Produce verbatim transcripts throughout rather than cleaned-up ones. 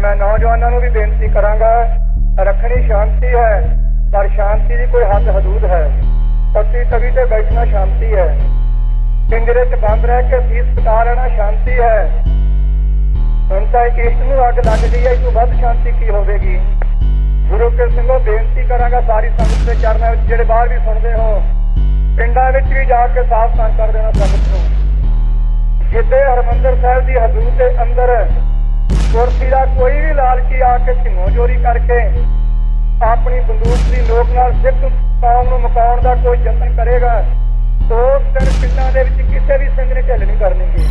मैं नौजवानों को भी बेनती करांगा, रखनी शांति है पर शांति की कोई हद हदूद है। पत्ती तवी ते बैठना शांति है, पिंजरे च बंद रह के सीस कटा लेना शांति है। हुण तां इक इश्क नूं अग लग गई है, इस तों वध शांति की होवेगी। गुरु के सिंघो बेनती करांगा सारी संगत के चरणों विच, जिहड़े बाहर भी सुणदे हो, पिंडां विच भी जाके साफ साफ कर देना संगत नूं। जिथे हरमंदिर साहिब की हदूद के अंदर कुर्सी का कोई भी लालची आके सिंगो चोरी करके अपनी बंदूक की नोक नाल सिख कौम नूं मुकाउण दा कोई यतन करेगा तो उस दिन पिंडां दे विच किसी भी सिंह ने ढिल नहीं करनी।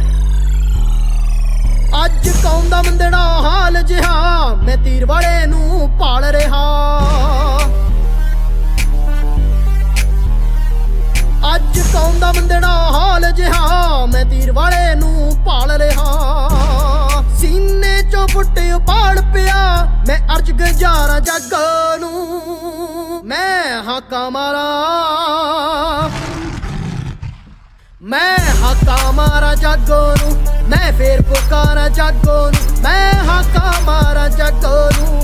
अज कौम दा मंदड़ा हाल जिहा, मैं तीर वाले नूं पाल रहा। अज कौम दा मंदड़ा हाल जिहा, मैं तीर वाले नूं पाल रहा। सीने चों फुटे उपाड़ पिया, मैं अर्ज गुजारा जग नूं। मैं हाका मारा, मैं हाका मारा जागो नूं, मैं फिर पुकारा जागो नूं। मैं हाका मारा जागो नूं।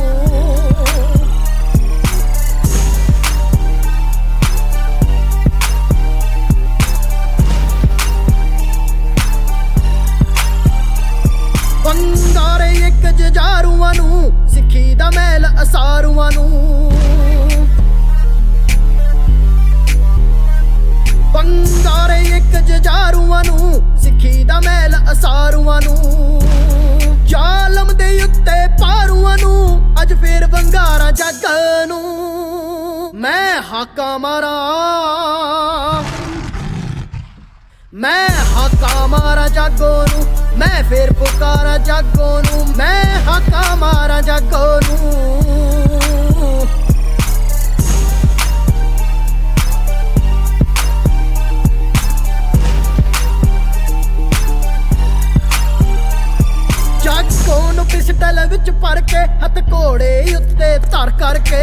पंगारे एक जजारूआं नूं, सिक्खी दा मैल असारूआं नूं। पंगारे एक जजारूआं नूं, सिक्खी दा मैल असारूआं नूं। जालम दे उत्ते पारूआं नूं, अज फिर वंगारा जग नूं। मैं हाका मारा, मैं हाका मारा जागो नूं। मैं फिर पुकारा जागो नूं। मैं हाका मारा जागो नूं। जागो नूं पिस्टल विच भर के, हथ घोड़े उत्ते धर करके।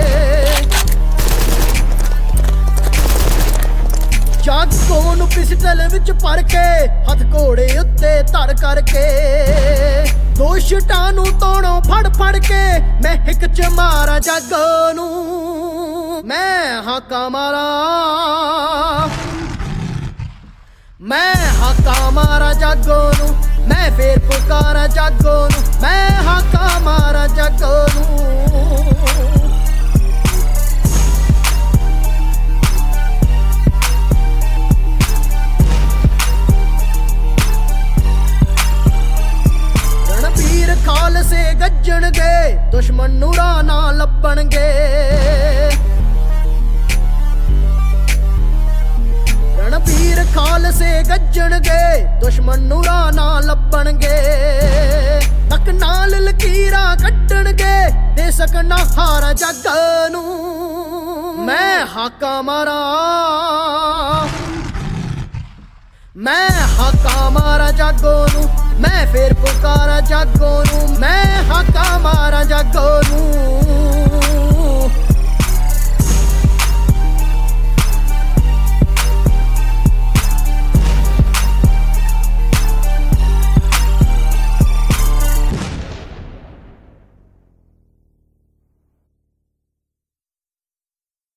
जागो नूं पिस्टल विच भर के, हथ घोड़े उत्ते धर करके। दोषटां नूं तोड़ों फड़ फड़ के, मैं हिक च मारा जागो नूं। मैं हाका मारा, मैं हाका मारा जागो नूं। मैं फिर पुकारा जागो नूं। मैं हाका मारा जागो नूं। रणबीर खालसे गज्जणगे, दुश्मन नूं राह ना लभणगे। रणबीर खालसे गज्जणगे, दुश्मन नूं राह ना लभणगे। नक नाल लकीरां कड्डणगे, दे सकना हारा जग नूं। मैं हाका मारा, मैं हाका मारा जागो नूं। मैं फिर पुकारा जागो नूं। मैं हाका मारा जागो नूं।